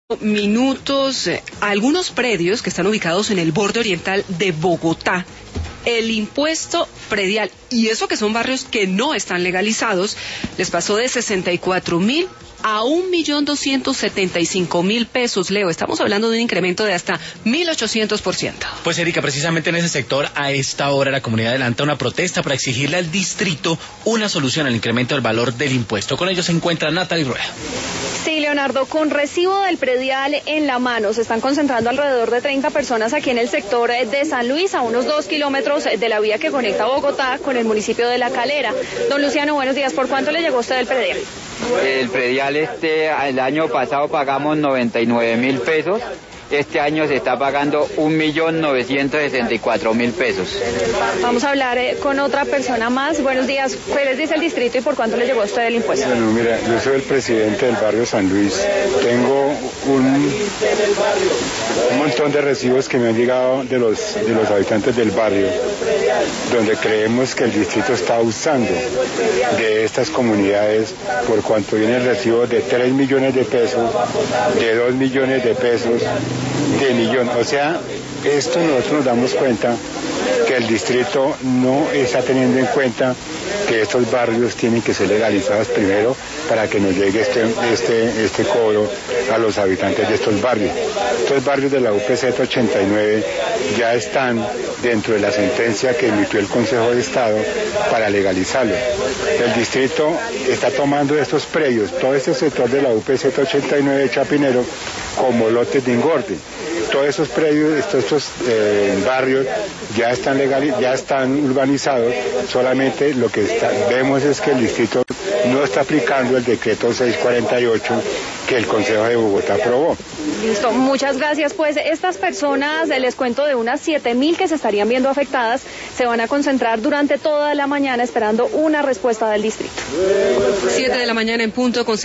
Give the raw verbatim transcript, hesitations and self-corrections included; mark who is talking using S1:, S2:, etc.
S1: Minutos, eh, algunos predios que están ubicados en el borde oriental de Bogotá, el impuesto predial, y eso que son barrios que no están legalizados, les pasó de sesenta y cuatro mil a un millón doscientos setenta y cinco mil pesos, Leo. Estamos hablando de un incremento de hasta mil ochocientos por ciento.
S2: Pues Erika, precisamente en ese sector, a esta hora la comunidad adelanta una protesta para exigirle al distrito una solución al incremento del valor del impuesto. Con ellos se encuentra Natalie Rueda.
S3: Sí, Leonardo, con recibo del predial en la mano, se están concentrando alrededor de treinta personas aquí en el sector de San Luis, a unos dos kilómetros de la vía que conecta Bogotá con el municipio de La Calera. Don Luciano, buenos días. ¿Por cuánto le llegó a usted el predial?
S4: El predial este, el año pasado pagamos noventa y nueve mil pesos. Este año se está pagando un millón novecientos sesenta y cuatro mil pesos.
S3: Vamos a hablar eh, con otra persona más. Buenos días. ¿Qué les dice el distrito y por cuánto le llegó a usted el impuesto?
S5: Bueno, mira, yo soy el presidente del barrio San Luis. Tengo un, un montón de recibos que me han llegado de los, de los habitantes del barrio, donde creemos que el distrito está abusando de estas comunidades por cuanto viene el recibo de tres millones de pesos, de dos millones de pesos, de millón. O sea, esto nosotros nos damos cuenta que el distrito no está teniendo en cuenta que estos barrios tienen que ser legalizados primero para que nos llegue este, este, este cobro a los habitantes de estos barrios. Estos barrios de la U P Z ochenta y nueve ya están dentro de la sentencia que emitió el Consejo de Estado para legalizarlo. El distrito está tomando estos predios, todo este sector de la U P Z ochenta y nueve de Chapinero, como lotes de engorde. Todos esos predios, estos, estos eh, barrios ya están legales, ya están urbanizados, solamente lo que está, vemos es que el distrito no está aplicando el decreto seiscientos cuarenta y ocho que el Consejo de Bogotá aprobó.
S3: Listo, muchas gracias. Pues estas personas, les cuento, de unas siete mil que se estarían viendo afectadas, se van a concentrar durante toda la mañana esperando una respuesta del distrito.
S1: Siete de la mañana en punto con